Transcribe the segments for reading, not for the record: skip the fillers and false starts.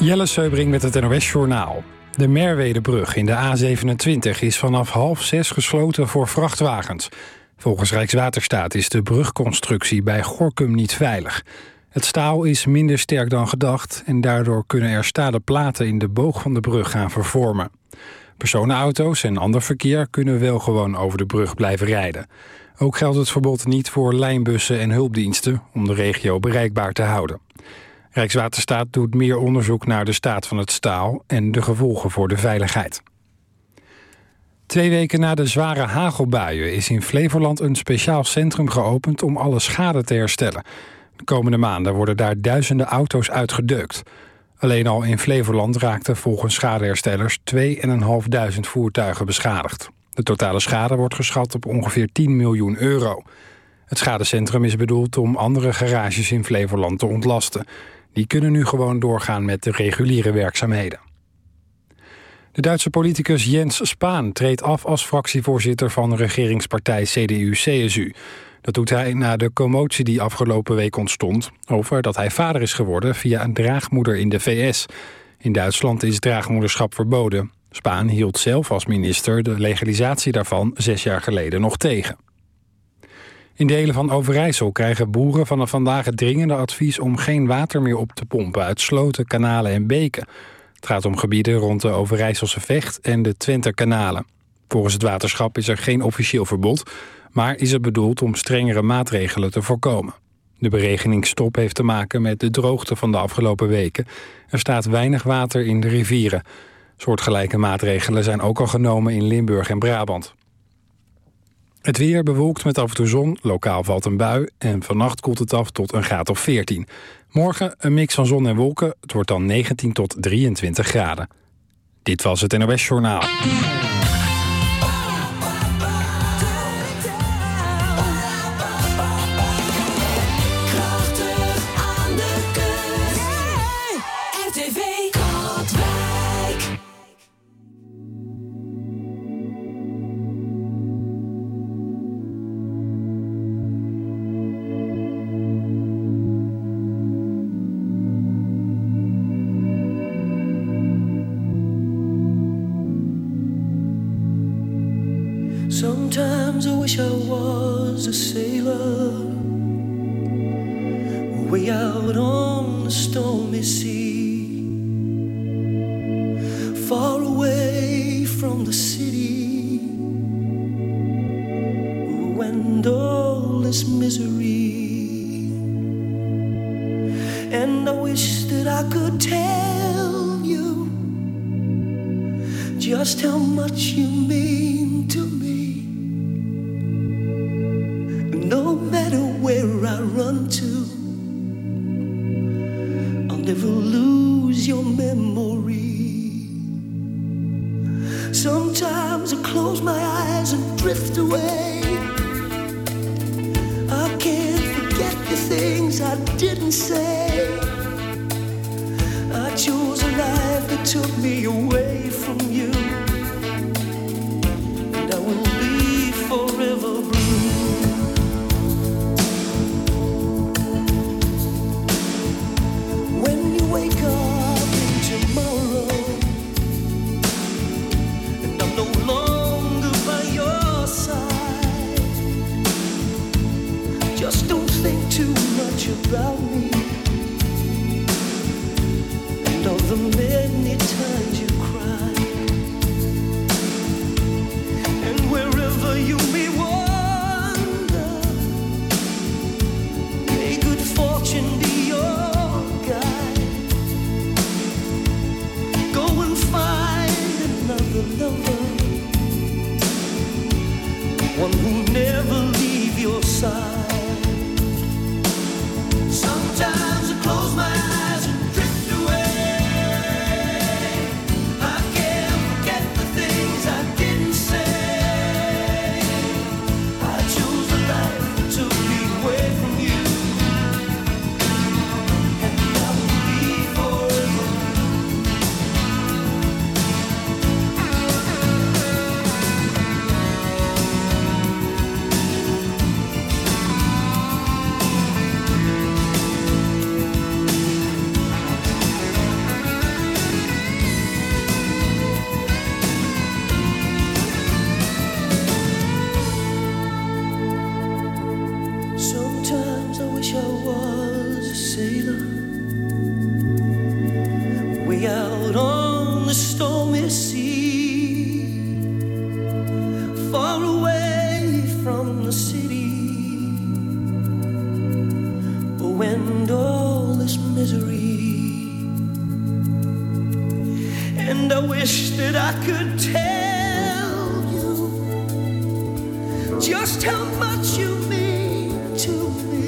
Jelle Seubring met het NOS-journaal. De Merwedebrug in de A27 is vanaf 5:30 gesloten voor vrachtwagens. Volgens Rijkswaterstaat is de brugconstructie bij Gorinchem niet veilig. Het staal is minder sterk dan gedacht en daardoor kunnen er stalen platen in de boog van de brug gaan vervormen. Personenauto's en ander verkeer kunnen wel gewoon over de brug blijven rijden. Ook geldt het verbod niet voor lijnbussen en hulpdiensten om de regio bereikbaar te houden. Rijkswaterstaat doet meer onderzoek naar de staat van het staal en de gevolgen voor de veiligheid. 2 weken na de zware hagelbuien is in Flevoland een speciaal centrum geopend om alle schade te herstellen. De komende maanden worden daar duizenden auto's uitgedeukt. Alleen al in Flevoland raakten volgens schadeherstellers 2.500 voertuigen beschadigd. De totale schade wordt geschat op ongeveer 10 miljoen euro. Het schadecentrum is bedoeld om andere garages in Flevoland te ontlasten. Die kunnen nu gewoon doorgaan met de reguliere werkzaamheden. De Duitse politicus Jens Spahn treedt af als fractievoorzitter van de regeringspartij CDU-CSU. Dat doet hij na de commotie die afgelopen week ontstond over dat hij vader is geworden via een draagmoeder in de VS. In Duitsland is draagmoederschap verboden. Spahn hield zelf als minister de legalisatie daarvan 6 jaar geleden nog tegen. In delen van Overijssel krijgen boeren vanaf vandaag het dringende advies om geen water meer op te pompen uit sloten, kanalen en beken. Het gaat om gebieden rond de Overijsselse Vecht en de Twenterkanalen. Volgens het waterschap is er geen officieel verbod, maar is het bedoeld om strengere maatregelen te voorkomen. De beregeningsstop heeft te maken met de droogte van de afgelopen weken. Er staat weinig water in de rivieren. Soortgelijke maatregelen zijn ook al genomen in Limburg en Brabant. Het weer bewolkt met af en toe zon, lokaal valt een bui en vannacht koelt het af tot een graad of 14. Morgen een mix van zon en wolken, het wordt dan 19 tot 23 graden. Dit was het NOS Journaal. Sometimes I wish I was a sailor, way out on the stormy sea, far away from the city, and all this misery. And I wish that I could tell you just how much you mean to me. No matter where I run to, I'll never lose your memory. Sometimes I close my eyes and drift away. I can't forget the things I didn't say. I chose a life that took me away from you, and I will be forever blue. Wake up in tomorrow, and I'm no longer by your side. Just don't think too much about me and all the many times you cried. And wherever you may wander, may good fortune be your guide. Lover, one who'll never leave your side. Sometimes I close my eyes and drift away. I can't forget the things I didn't say. I chose a life that took me away from you, and I will be forever. I could tell you just how much you mean to me.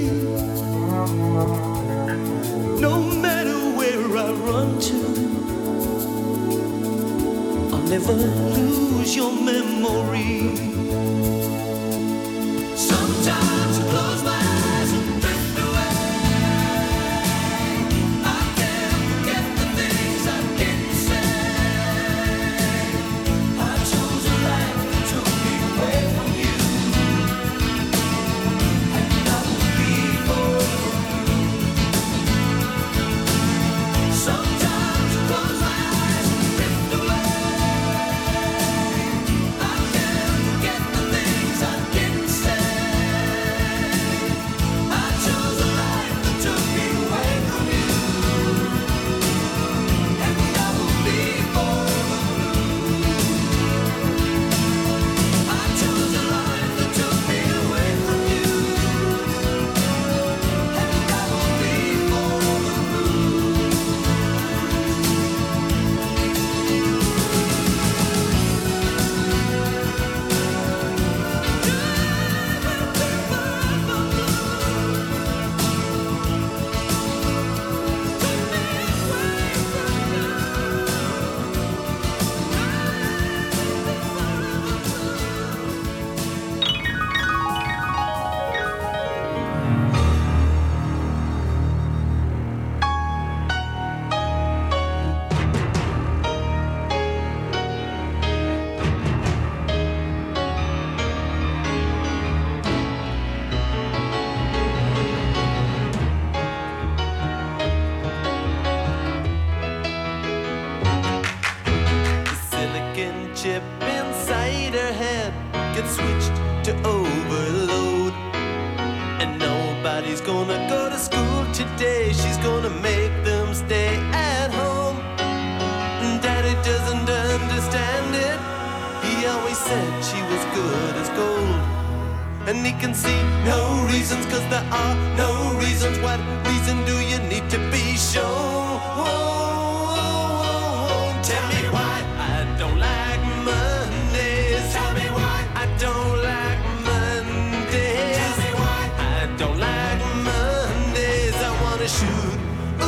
No matter where I run to, I'll never lose your memory. Sometimes I close my eyes and drift away. I can't forget the things I didn't say. I chose a life that took me away from you, and I will be forever blue. Sometimes I close my eyes and drift away. I can't forget the things I didn't say. I chose a life that took me away from you, and I will be forever blue. I chose a life that took me away from you, and I will be forever blue. The silicon chip inside her head gets switched to overload, and nobody's gonna go to school today. She's gonna make them stay at home. Daddy doesn't understand it. He always said she was good as gold, and he can see no reasons, 'cause there are no reasons. What reason do you need to be shown? Tell me why I don't like Mondays. Tell me why I don't like Mondays. Tell me why I don't like Mondays. I wanna shoot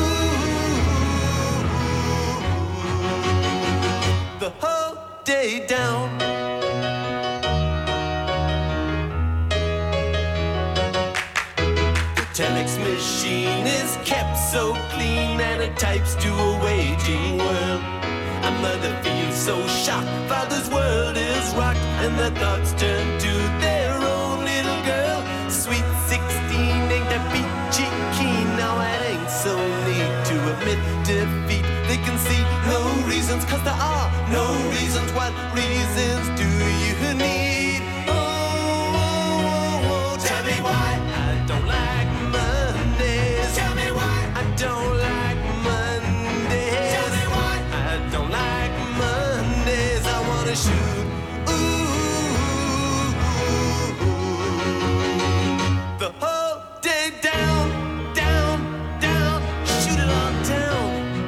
the whole day down. The telex machine is kept so clean, and it types to a waging world. A mother feels so shocked, father's world is rocked, and their thoughts turn to their own little girl. Sweet 16 ain't that peachy keen. Now it ain't so neat to admit defeat. They can see no reasons, 'cause there are no reasons. What reasons do you need? Tell me why I don't like Mondays. Tell me why I don't like Mondays. Tell me why I don't like Mondays. I wanna shoot the whole day down, down, down. Shoot it all down.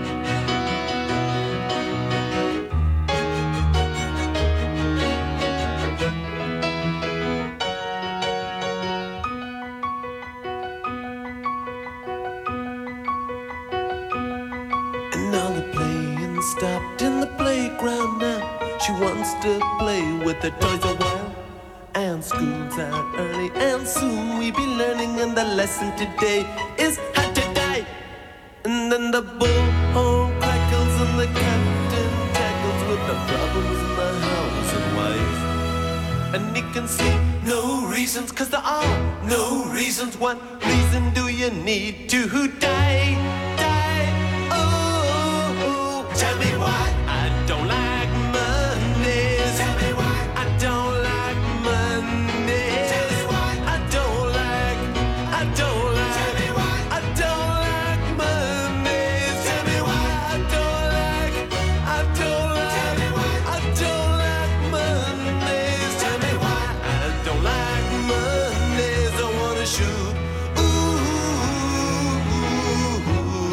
And all the playing stopped in the playground now. She wants to play with the toys a while. And school's out early, and soon we be learning. And the lesson today is how to die. And then the bullhorn crackles, and the captain tackles with the problems in the house and wife. And he can see no reasons, 'cause there are no reasons. What reason do you need to die? Die, oh, tell me why I don't like Mondays. Tell me why I don't like Mondays. Tell me why I don't like, I don't like. Tell me why I don't like Mondays. Tell me why I don't like, I don't like. Tell me why I don't like Mondays. Tell me why I don't like Mondays. I wanna shoot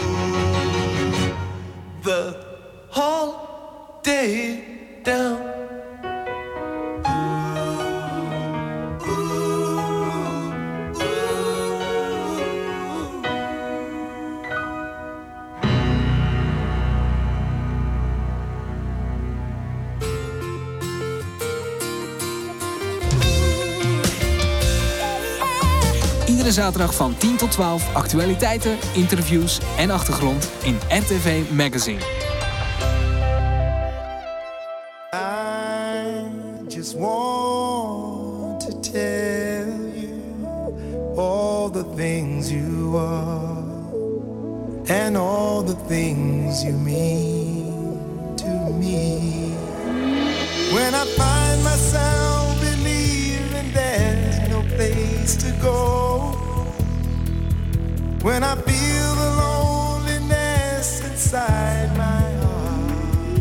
Iedere zaterdag van 10 tot 12 actualiteiten, interviews en achtergrond in RTV Magazine. I just want to tell you all the things you are and all the things you mean to me. When I find myself believing there's no place to go, when I feel the loneliness inside my heart,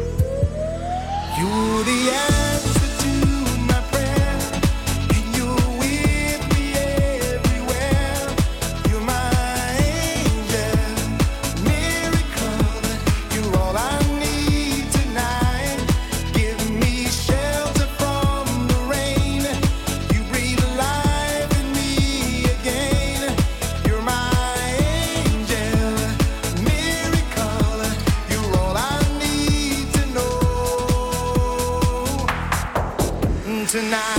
you're the answer to my prayer, and you're with me everywhere. You're my angel, miracle, you're all I need tonight. Give me shelter from the rain, you breathe life in me again. You're my angel, miracle, you're all I need to know tonight.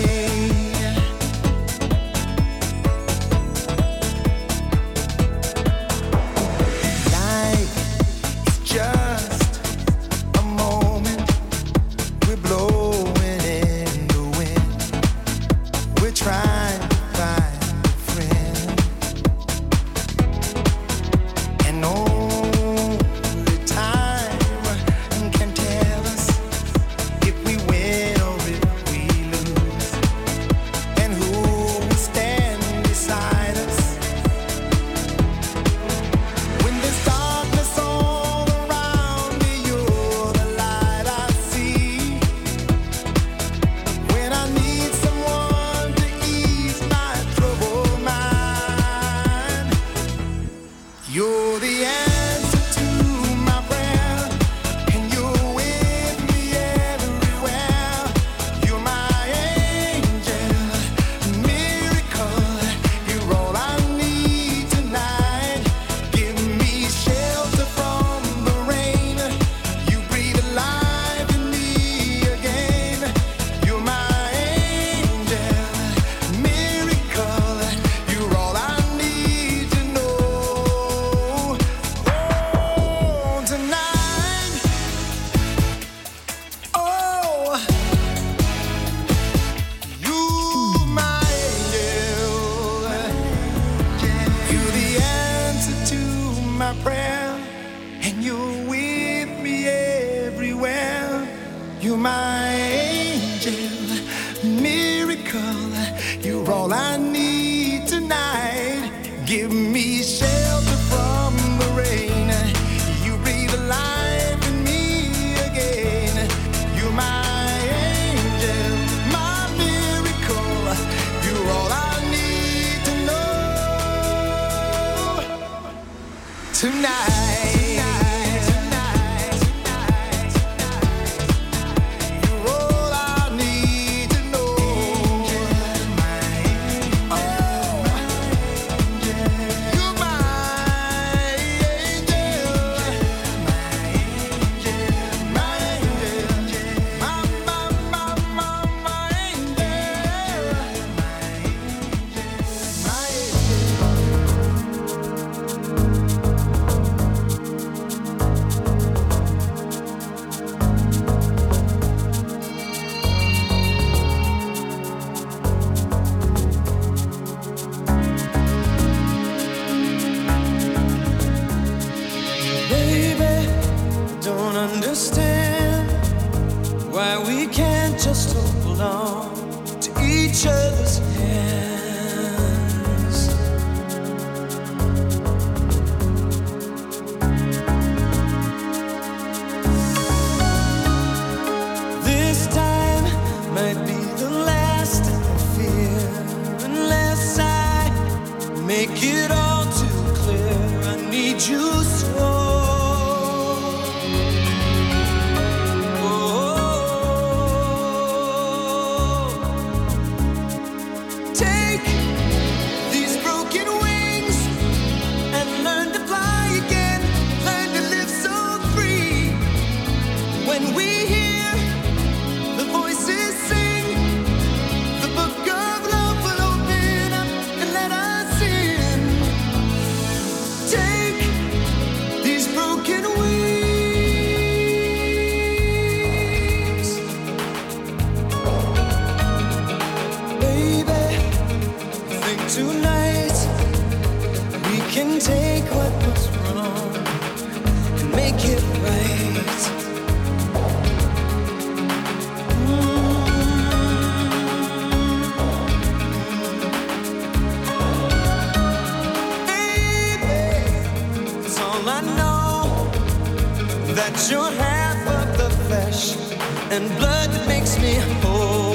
Life is just a moment. We're blowing in the wind. We're trying to find a friend, and only time can tell us if we win or if we lose, and who will stand beside us when there's darkness all around me. You're the light I see when I need someone to ease my troubled mind. You're the answer to my prayer, and you're with me everywhere. You're my angel, miracle, you're all I need tonight. Give me shelter from the rain, you breathe life in me again. You're my angel, miracle, you're all I need to know. Oh, tonight, oh, you're my angel. You're the answer to my prayer, and you're with me everywhere. You're my angel, miracle, you're all I need tonight. Give me shelter from the rain, you breathe life in me again. You're my angel, my miracle, you're all I need to know tonight. You're all I need to know. Oh, you're my angel, my angel, my Baby, don't understand why we can't just hold on to each other's hands. This time might be the last I fear, unless I make it all too clear. I need you so. Take these broken wings and learn to fly again. Learn to live so free. When we hear the voices sing, the book of love will open up and let tonight we can take what was wrong and make it right. Baby, it's all I know, that you're half of the flesh and blood that makes me whole.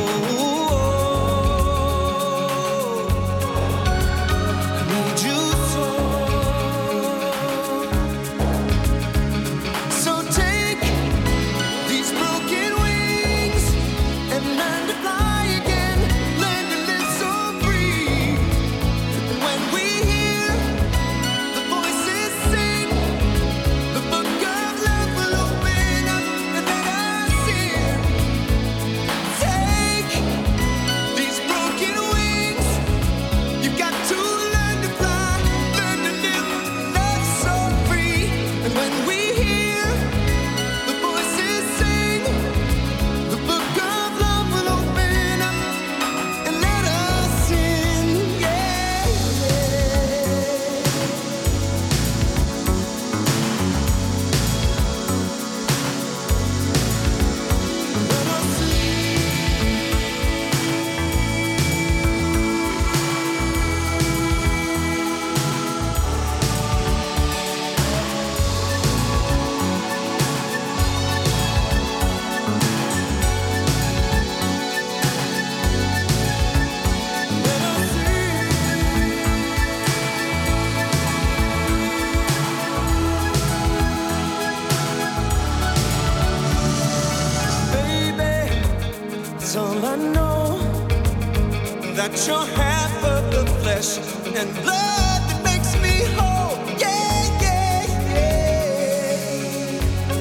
That you're half of the flesh and blood that makes me whole. Yeah, yeah, yeah.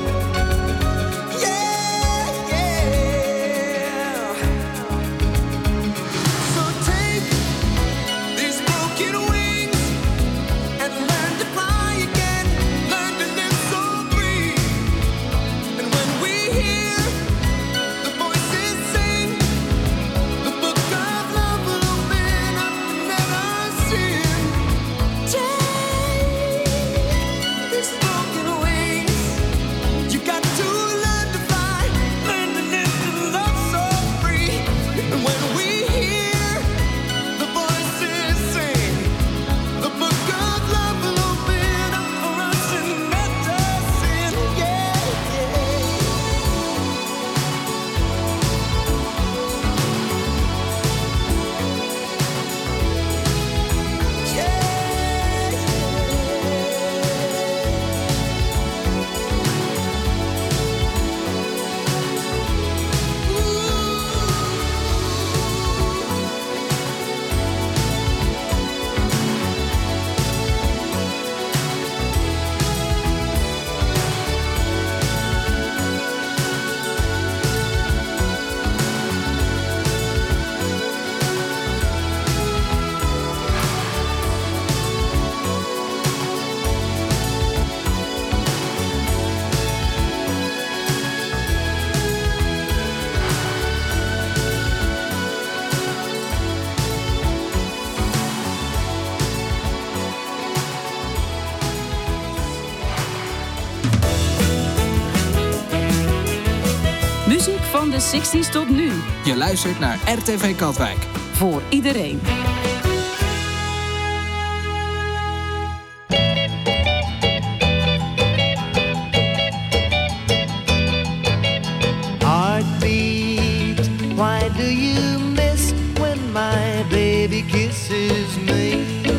Yeah, yeah. So take these broken wings and learn to fly again. Learn to live so free. And when we hear the voices sing, the book of love will open up and let us in. Take these broken wings. You got to learn to fly, learn to live and love so free. And when we hear the voices sing, the book of love will open up for us and let us in. Yeah, Muziek van de 60s tot nu. Je luistert naar RTV Katwijk. Voor iedereen. Heartbeat, why do you miss when my baby kisses me?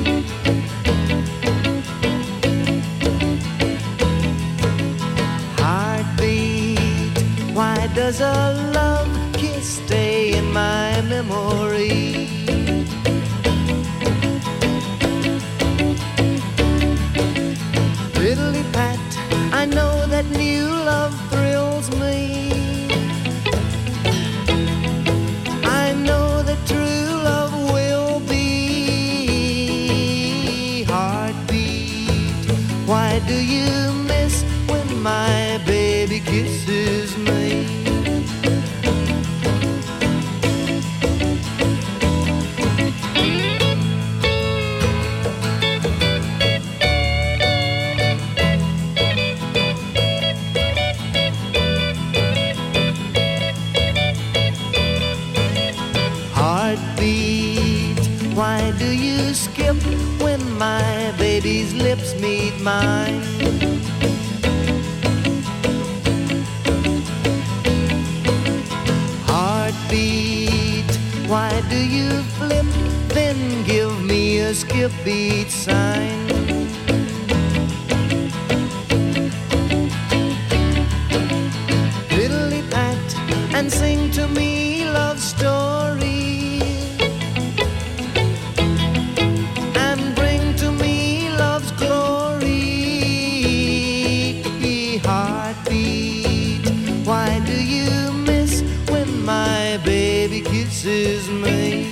Heartbeat, why does a love kiss stay in my memory? Piddly pat, I know that new love thrills me. I know that true love will be. Heartbeat, why do you miss when my baby kisses me? Why do you skip when my baby's lips meet mine? Heartbeat, why do you flip? Then give me a skip beat sign. Fiddly-pat and sing to me love story, and bring to me love's glory. Heartbeat, why do you miss when my baby kisses me?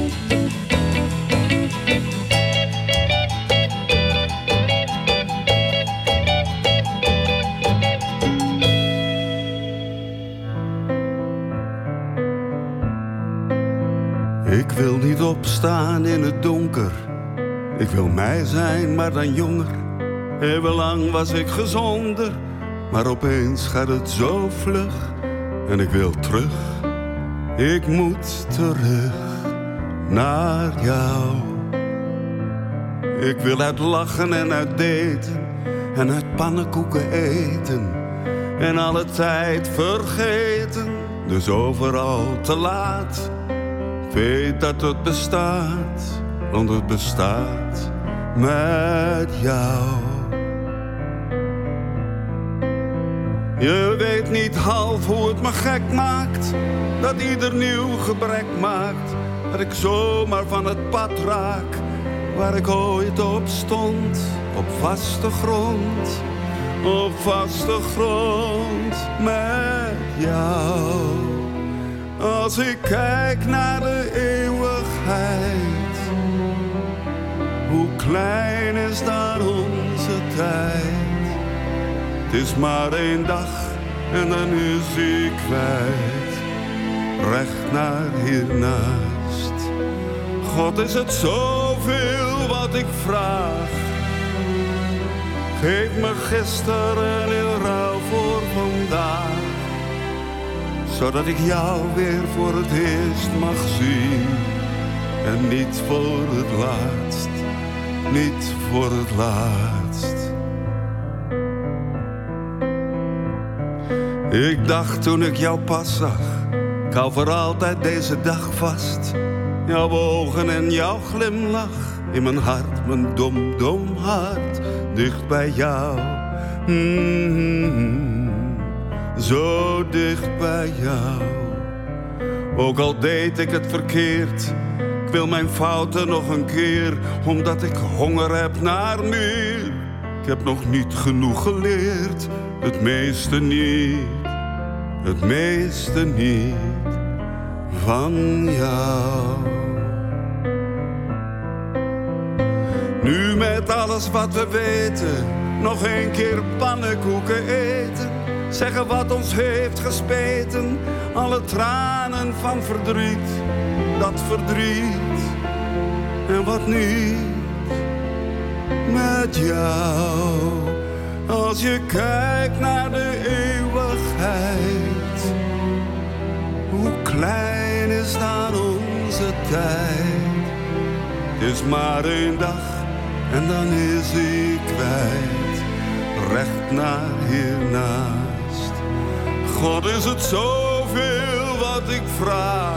Ik wil niet opstaan in het donker. Ik wil mij zijn, maar dan jonger. Eeuwenlang was ik gezonder, maar opeens gaat het zo vlug. En ik wil terug, ik moet terug naar jou. Ik wil uit lachen en uit daten en uit pannenkoeken eten en alle tijd vergeten, dus overal te laat. Weet dat het bestaat, want het bestaat met jou. Je weet niet half hoe het me gek maakt, dat ieder nieuw gebrek maakt, dat ik zomaar van het pad raak, waar ik ooit op stond, op vaste grond, op vaste grond met jou. Als ik kijk naar de eeuwigheid, hoe klein is daar onze tijd. Het is maar 1 dag en dan is ik kwijt, recht naar hiernaast. God, is het zoveel wat ik vraag? Geef me gisteren in ruil voor vandaag, zodat ik jou weer voor het eerst mag zien. En niet voor het laatst, niet voor het laatst. Ik dacht toen ik jou pas zag, ik hou voor altijd deze dag vast. Jouw ogen en jouw glimlach in mijn hart, mijn dom, dom hart, dicht bij jou. Zo dicht bij jou. Ook al deed ik het verkeerd, ik wil mijn fouten nog een keer, omdat ik honger heb naar meer. Ik heb nog niet genoeg geleerd, het meeste niet, het meeste niet van jou. Nu met alles wat we weten, nog 1 keer pannenkoeken eten, zeggen wat ons heeft gespeten, alle tranen van verdriet, dat verdriet. En wat niet met jou, als je kijkt naar de eeuwigheid, hoe klein is daar onze tijd. Het is maar 1 dag en dan is ik kwijt, recht naar hiernaast. God, is het zoveel wat ik vraag?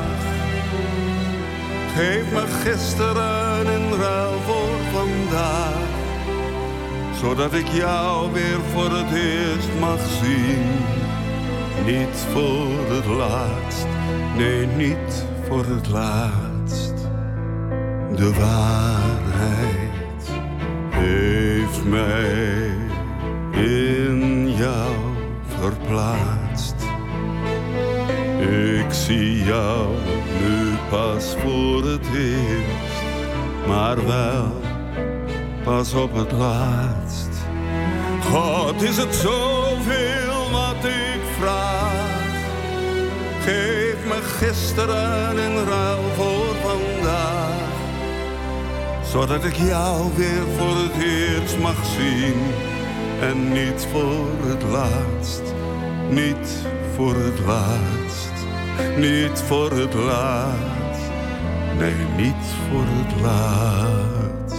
Geef me gisteren in ruil voor vandaag, zodat ik jou weer voor het eerst mag zien. Niet voor het laatst, nee, niet voor het laatst. De waarheid heeft mij in jou verplaatst. Ik zie jou nu pas voor het eerst, maar wel pas op het laatst. God, is het zoveel wat ik vraag? Geef me gisteren in ruil voor vandaag, zodat ik jou weer voor het eerst mag zien. En niet voor het laatst, niet voor het laatst, niet voor het laatst. Nee, niet voor het laatst.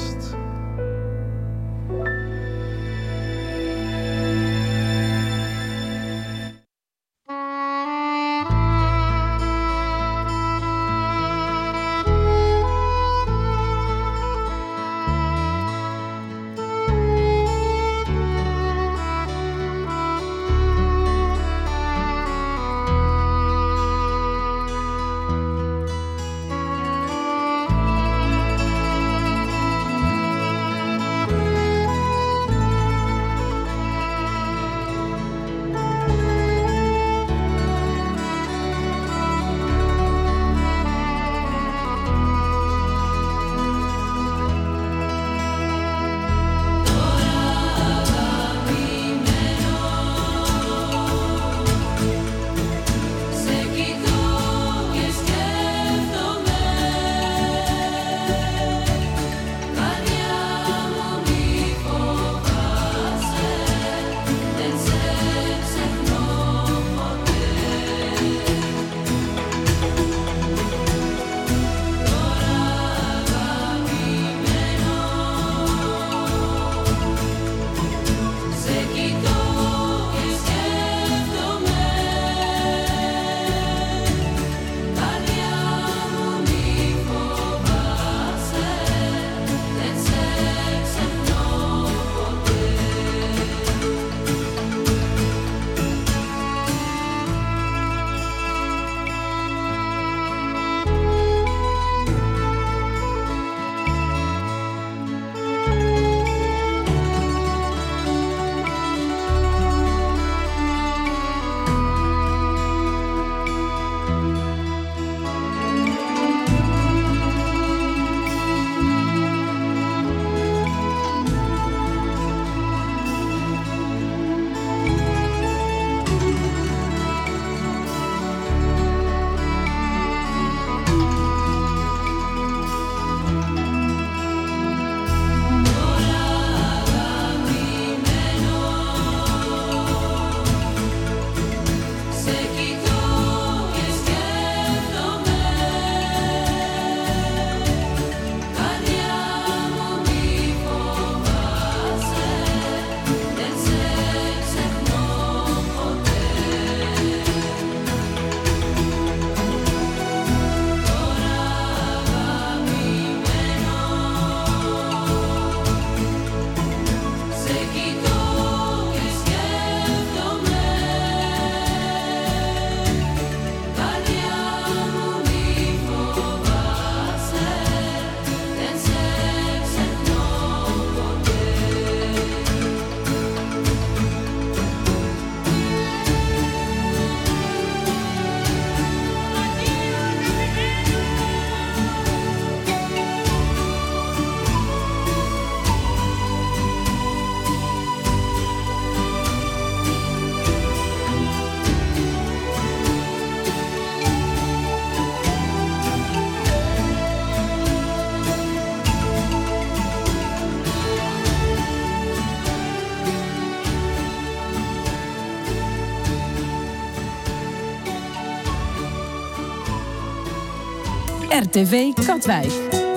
RTV Katwijk.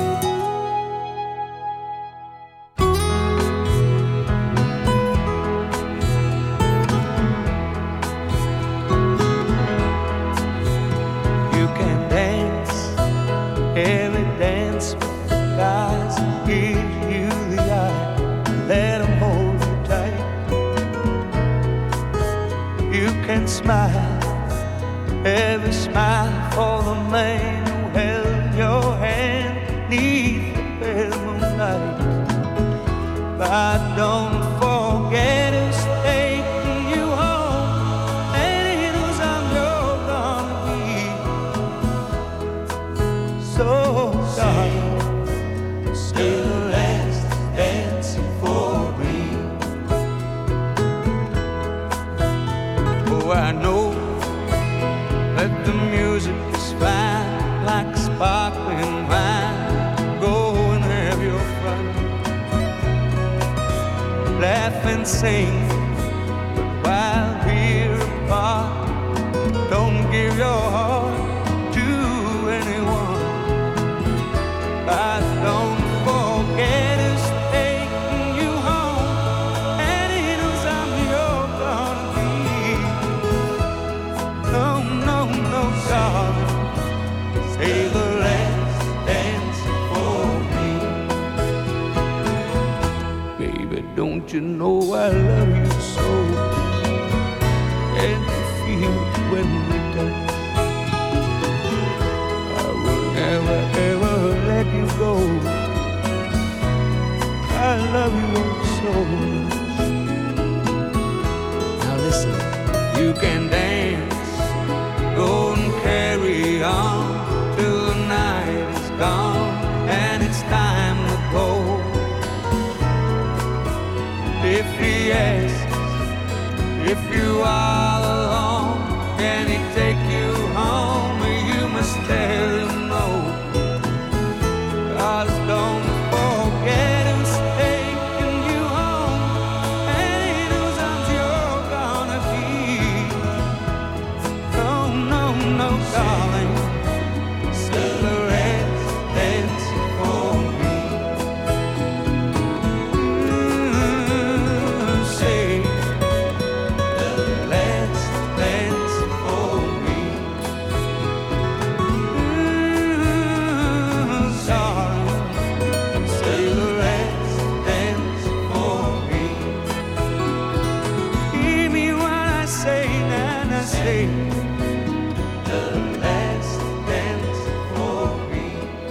Every smile for the man who held your hand neath the pale moonlight. But don't forget who's taking you home, and who's I'm gonna be. So darling, stay the last dancing for me. Oh, I know that the music is fine, like sparkling wine. Go and have your fun, laugh and sing. But while we're apart, don't give your heart to anyone. I don't forget us taking you home, and he knows I'm you're gonna be. No, no, no, darling, say the last dance for me. Baby, don't you know I love you so? And you feel it when we touch. I will never, ever let you go. I love you oh so much. Now listen, you can dance, go and carry on till the night is gone and it's time to go. If he asks if you are alone, can he take you home? You must tell him no. 'Cause don't forget who's taking you home, and he knows I'm you're gonna be. No, no, no, darling, say the last dance for me. Say the last dance for me. Darling, say the last dance for me. Hear me when I say, and I say the last dance for me.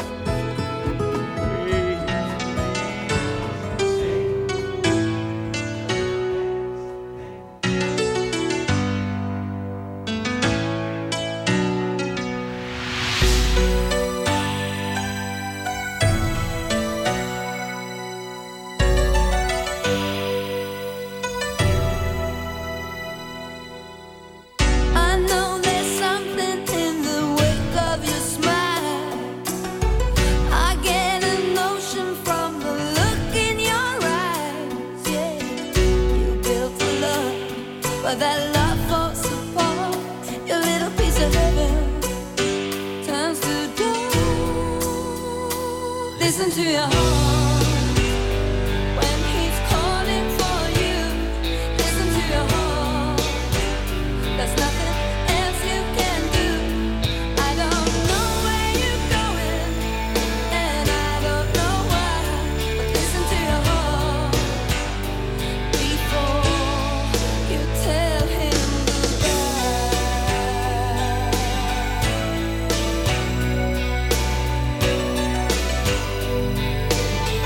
I know there's something in the wake of your smile. I get a notion from the look in your eyes. Yeah, you built a love, but that love falls apart. Your little piece of heaven turns to dust. Listen to your heart when he's calling for you. Listen to your heart. There's nothing else you can do. I don't know where you're going, and I don't know why. But listen to your heart before you tell him goodbye.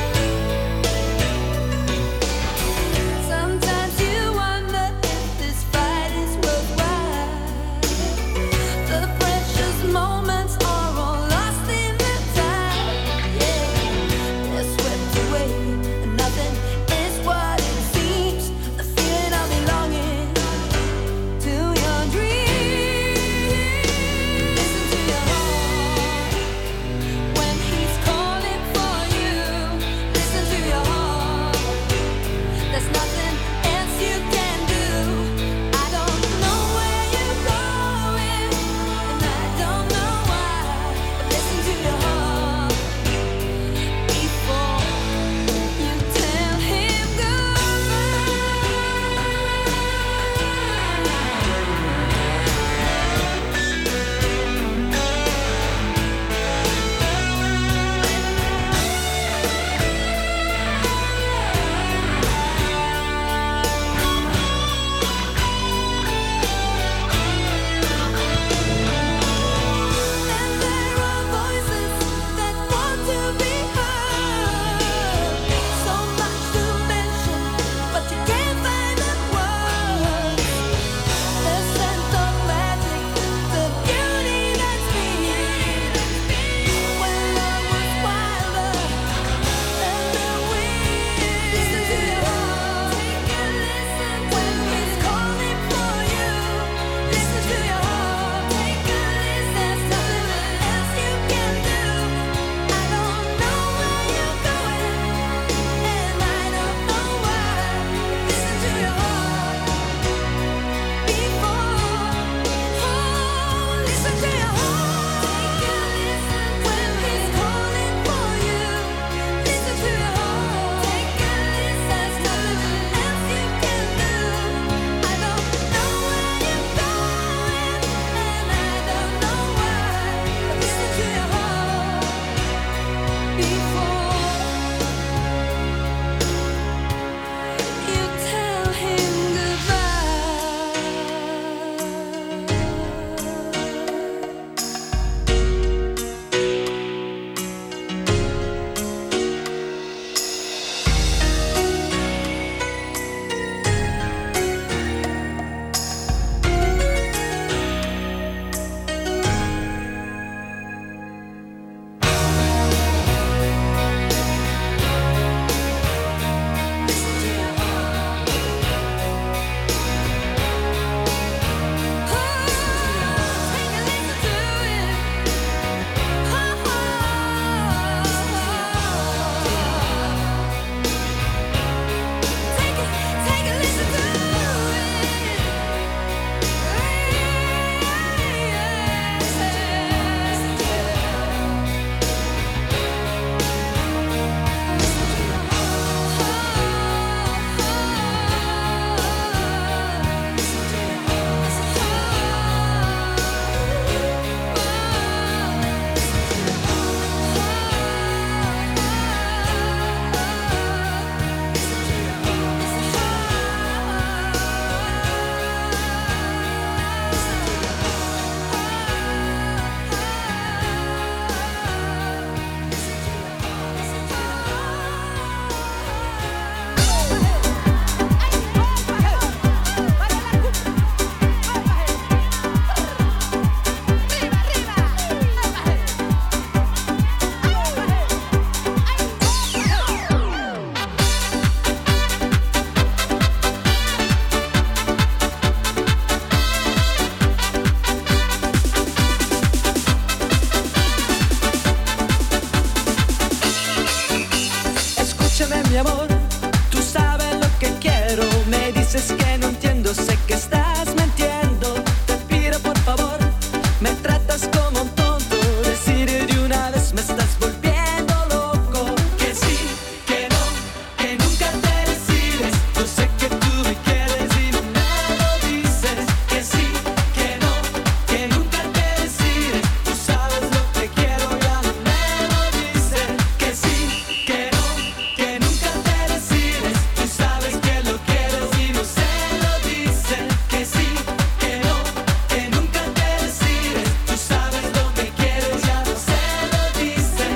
mi amor, tú sabes lo que quiero. Me dices que no entiendo, sé que estás mintiendo. Te pido por favor, me tratas como un tonto. Decide de una vez, me estás volviendo loco. Que sí, que no, que nunca te decides. Yo sé que tú me quieres y no me lo dices. Que sí, que no, que nunca te decides. Tú sabes lo que quiero, ya no me lo dices. Que sí, que no, que nunca te decides. Tú sabes que lo quieres y no se lo dices. Que sí, que no, que nunca te decides. Tú sabes lo que quieres, ya no se lo dices.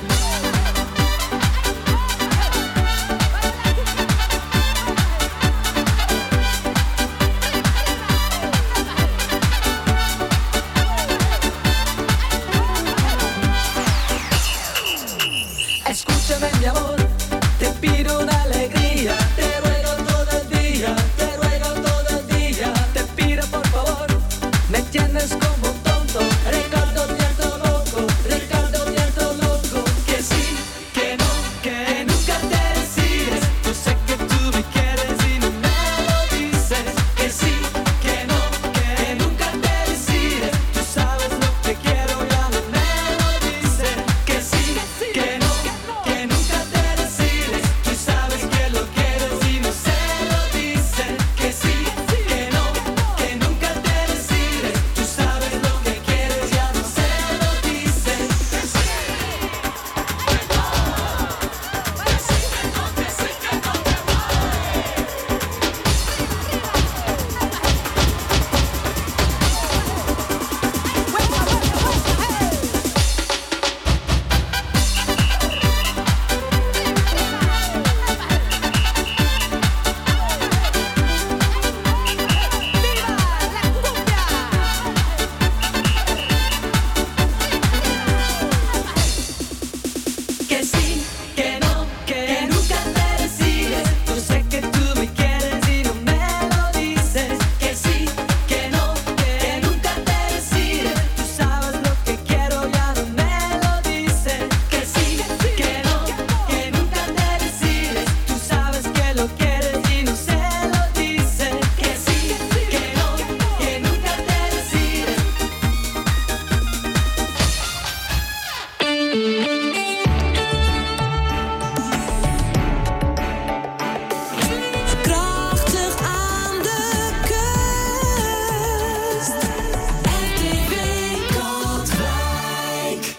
Escúchame mi amor, te pido una alegría. Te ruego todo el día, te ruego todo el día. Te pido por favor, me tienes como un tonto. Ricardo Dialto loco, Ricardo Dialto loco. Que sí, que no, que nunca te decides. Yo sé que tú me quieres y no me lo dices. Que sí, que no, que nunca te decides. Tú sabes lo que quiero, ya no me lo dices. Que sí, que no, que nunca te decides. Tú sabes que lo quieres y no se lo dices. Que sí, que no, que nunca te decides. Tú sabes lo que quieres, ya no se lo dices. Que sí, que no, que nunca te decides. Yo sé que tú me quieres y no me lo dices. Que sí, que no, que nunca te decides. Tú sabes lo que quiero, ya no me lo dices. Que sí, que no, que nunca te decides. Tú sabes que lo quieres y no se lo dices. Que sí, que no, que nunca te decides. Krachtig aan de kust. RTV Katwijk.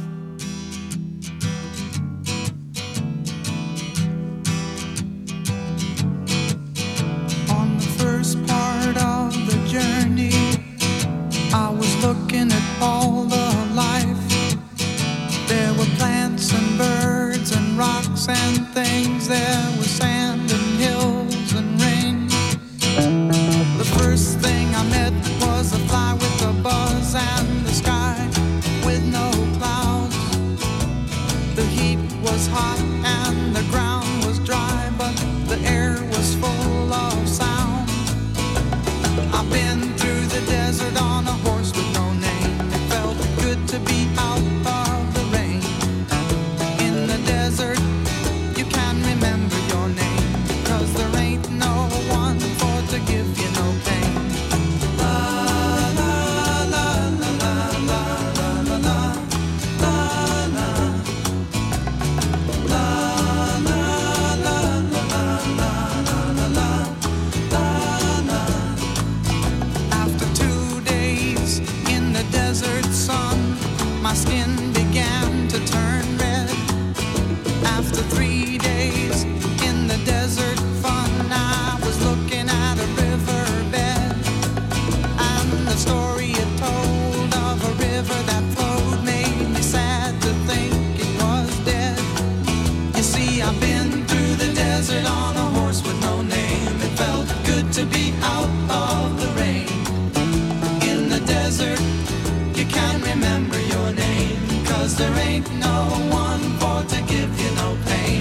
On the first part of the journey, I was looking at all the life. There were plants and birds and rocks and things. There was sand and hills and rain. The first thing I met was a fly with a buzz and the sky with no clouds. The heat was hot and the ground was dry, but the air was full of sound. I've been through the desert on a horse with no name. It felt good to be out of the rain. In the desert, you can remember your name, 'cause there ain't no one for to give you no pain. La la la la la la la la la la la. La la la la la la la la la. After 2 days in the desert sun, my skin began to turn red. After 3 days in the desert fun, I was looking at a riverbed, and the story it told of a river that flowed made me sad to think it was dead. You see, I've been through the desert on a horse with no name. It felt good to be out of the rain. In the desert, you can't remember your name, 'cause there ain't no one for to give you no pain.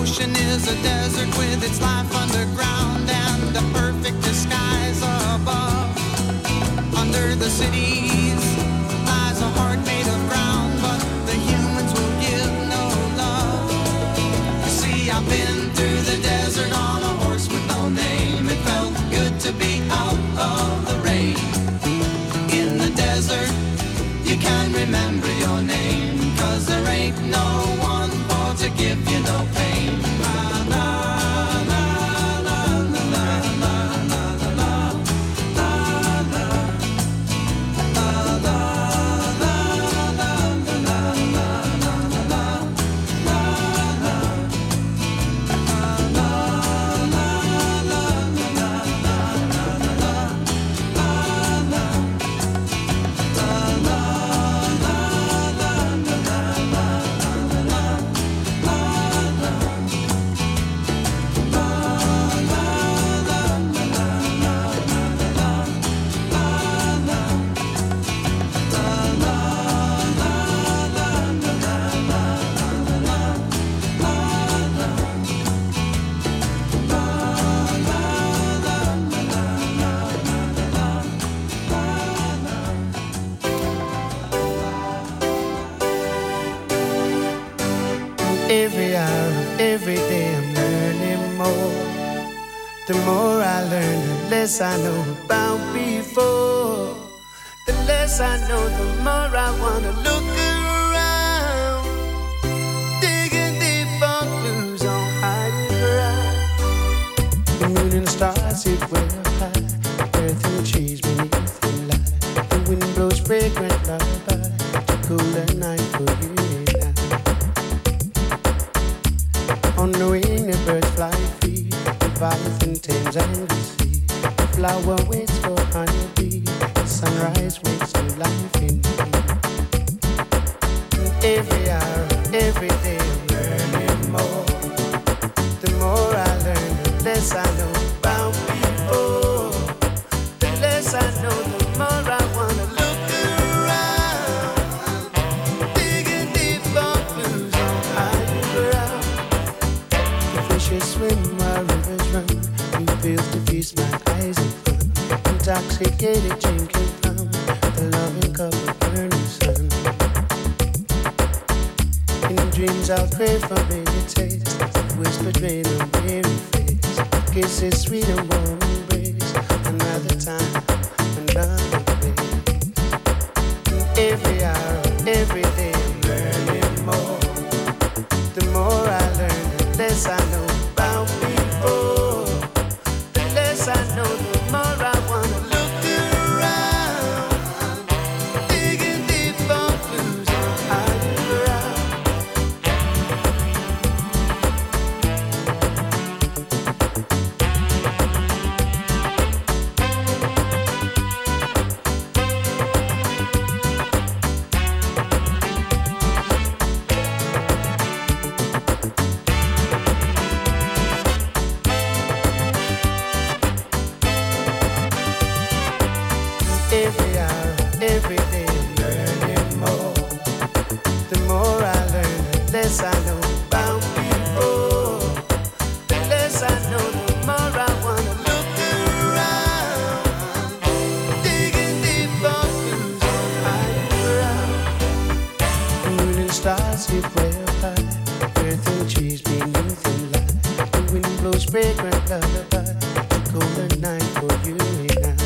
ocean is a desert with its life underground and a perfect disguise above. Under the cities lies a heart made of ground, but the humans will give no love. You see, I've been through the desert on a horse with no name. It felt good to be out of the rain. In the desert, you can remember your name, 'cause there ain't no one for to give you no pain. La, la, la, la, la, la, la, la, la, la, la, la, la, Every hour of every day I'm learning more. The more I learn, the less I know about before. The less I know, the more I wanna look around, digging deep for clues on higher ground. The moon and stars sit way up high, earth and trees beneath the light. The wind blows fragrant lullaby to cool the night for you and I. On the wing, the birds fly free, Leviathan tames and the sea. The flower waits for honeybee, the sunrise wakes new life in me. Every hour, every day I'm learning more. The more I learn, the less I know about before. The less I know, the more I wanna look around, digging deep for clues on higher ground. Fishes swim while rivers run, new fields to feast my eyes in fun. Intoxicated drinking from the loving cup of burning sun. In dreams I'll crave familiar taste, whispered rain on weary face. Kisses sweet and warm embrace, another time, another place. Every hour, every day I'm learning more. The more I learn, the less I know about before. The less I know, the more I wanna look around, digging deep for clues on higher ground. Every hour, every day I'm learning more. The more I learn, the less I know about before. The less I know, the more I wanna look around, digging deep for clues on higher ground. The moon and stars sit way up high, earth and trees beneath the light. The wind blows fragrant lullaby, the colder night for you and I.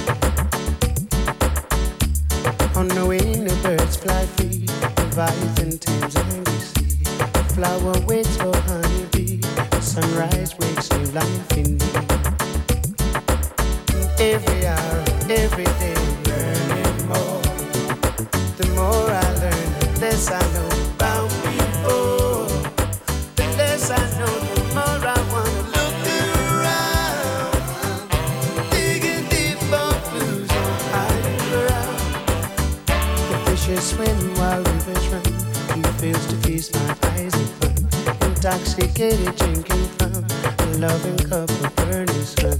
On the wing, the birds fly free, Leviathan tames and we see. The flower waits for honeybee, the sunrise wakes new life in me. Every hour, every day I'm learning more. The more I learn, the less I know about before. The less I know, the more I wanna look around, digging deep for clues on higher ground. Fishes swim while rivers run, new fields to feast my eyes in fun. Intoxicated drinking from the loving cup of burning sun.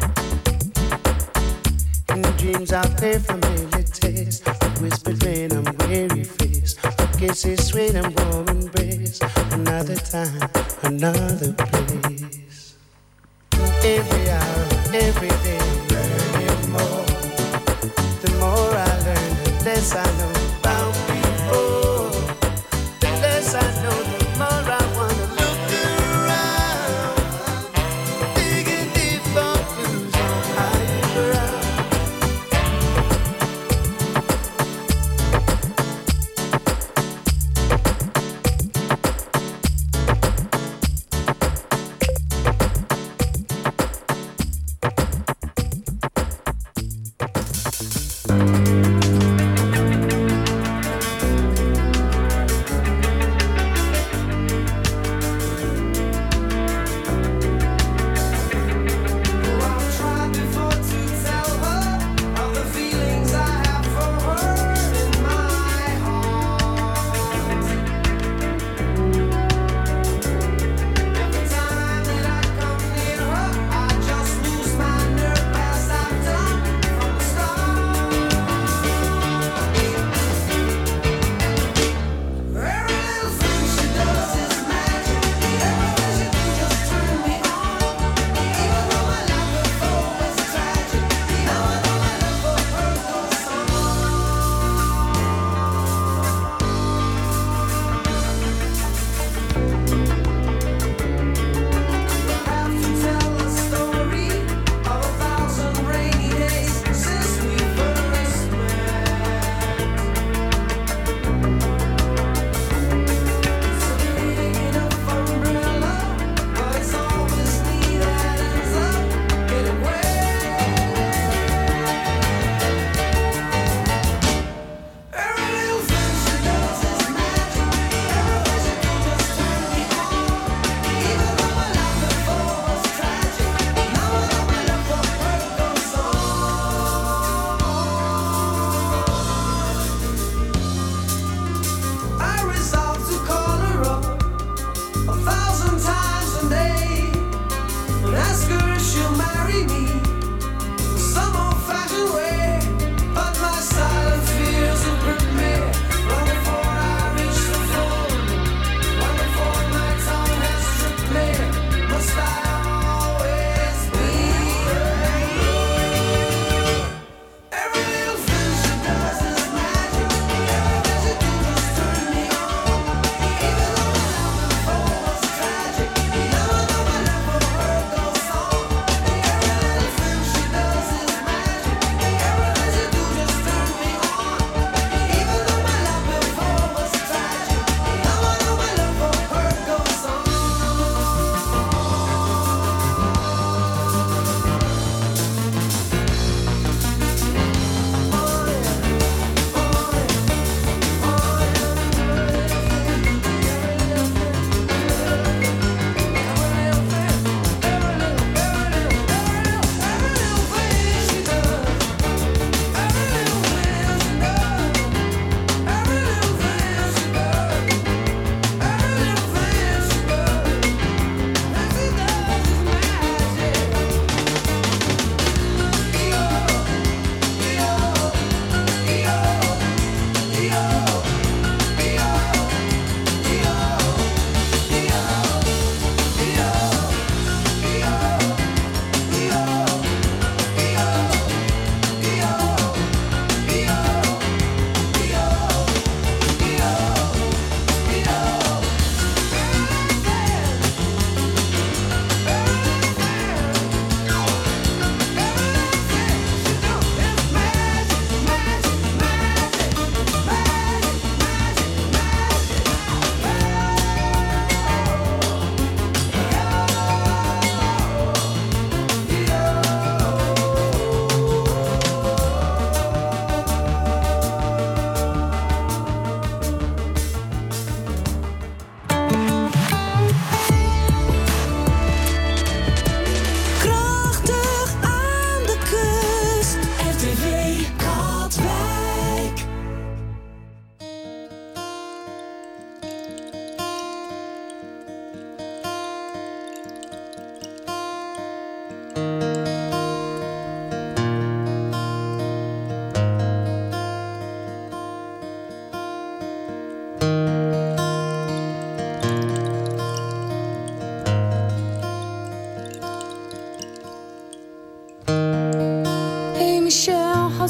In dreams I'll play familiar taste, whispered rain on weary face. Kisses sweet and warm embrace, another another time, another place. Every hour, every day, I'm learning more. The more I learn, the less I know about people. The less I know, the more I wanna look around. Digging deep for clues on higher ground.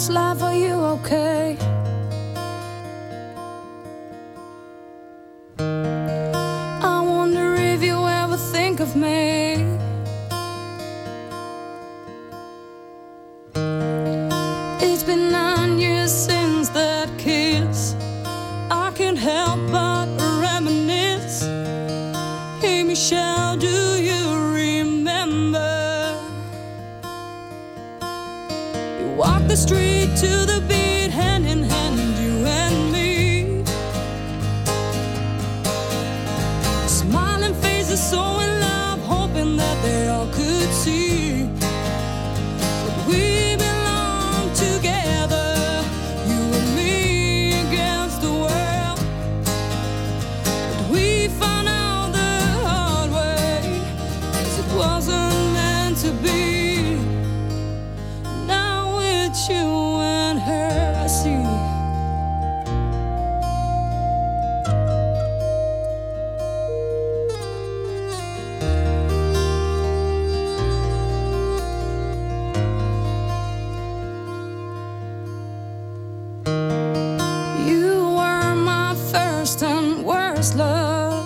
How's life? Are you okay? I wonder if you ever think of me. It's been 9 years since that kiss. I can't help but reminisce. Hey Michelle, do you remember? You walked the street to the beat, hand in hand, you and me. Smiling faces, so in love, hoping that they all could see that we belong together, you and me against the world. But we found out the hard way, 'cause it wasn't meant to be. Now it's you and her, I see. You were my first and worst love,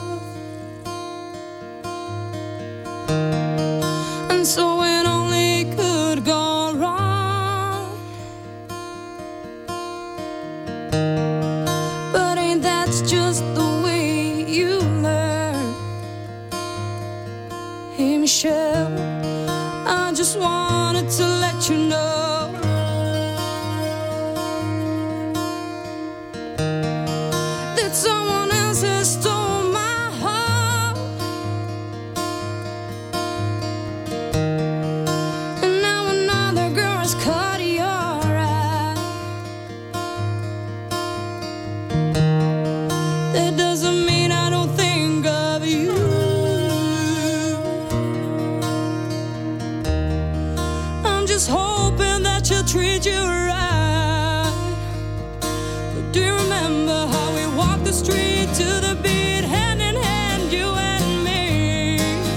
and so it only could go wrong. But ain't that's just the way you learn? Hey Michelle, I just wanted to let you know that someone else has stole my heart, and now another girl has caught your eye. That doesn't mean I don't think of you. I'm just hoping that she'll treat you right. But do you remember how we walked the street to the beat, hand in hand, you and me?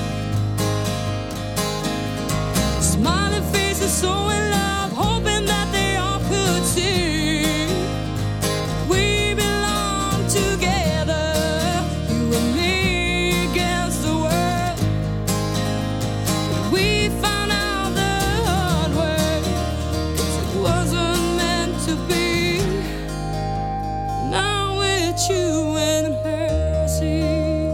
Smiling faces, so in love, hoping that they all could see we belong together, you and me against the world. But we found out the hard way, 'cause it wasn't meant to be. Now it's you and her, see.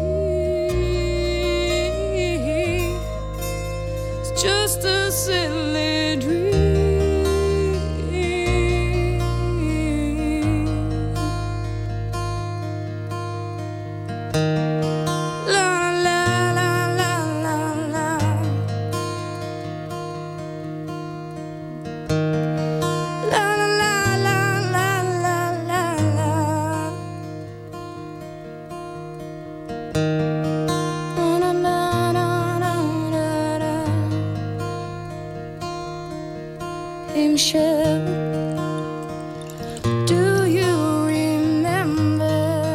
It's just a silly dream. La la la la la la. La la la la la la la. Na na na na na na. Hey Michelle, do you remember?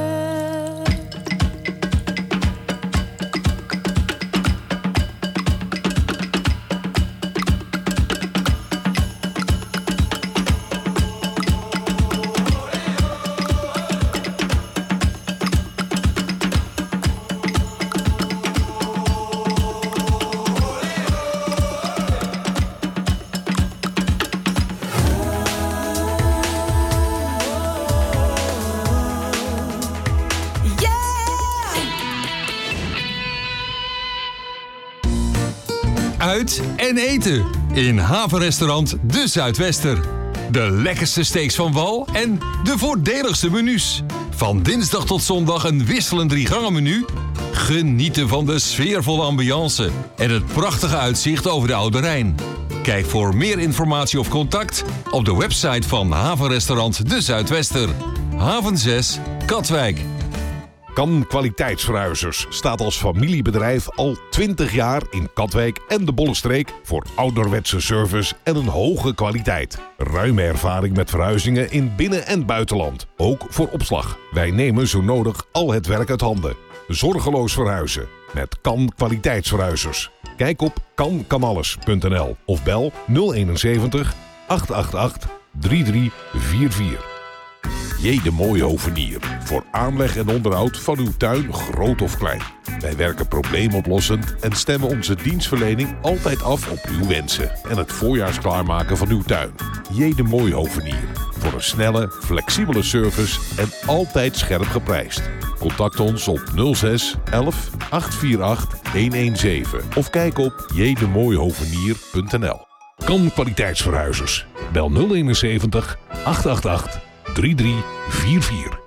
Uit en eten in havenrestaurant De Zuidwester. De lekkerste steaks van wal en de voordeligste menus. Van dinsdag tot zondag een wisselend 3-gangen-menu. Genieten van de sfeervolle ambiance en het prachtige uitzicht over de Oude Rijn. Kijk voor meer informatie of contact op de website van havenrestaurant De Zuidwester. Haven 6, Katwijk. Kan Kwaliteitsverhuizers staat als familiebedrijf al 20 jaar in Katwijk en de Bollenstreek voor ouderwetse service en een hoge kwaliteit. Ruime ervaring met verhuizingen in binnen- en buitenland. Ook voor opslag. Wij nemen zo nodig al het werk uit handen. Zorgeloos verhuizen met Kan Kwaliteitsverhuizers. Kijk op kankanalles.nl of bel 071 888 3344. J. de Mooie Hovenier. Voor aanleg en onderhoud van uw tuin, groot of klein. Wij werken probleemoplossend en stemmen onze dienstverlening altijd af op uw wensen en het voorjaarsklaarmaken van uw tuin. J. de Mooie Hovenier. Voor een snelle, flexibele service en altijd scherp geprijsd. Contact ons op 06 11 848 117 of kijk op jdemooihovenier.nl. Kan Kwaliteitsverhuizers. Bel 071 888 3344.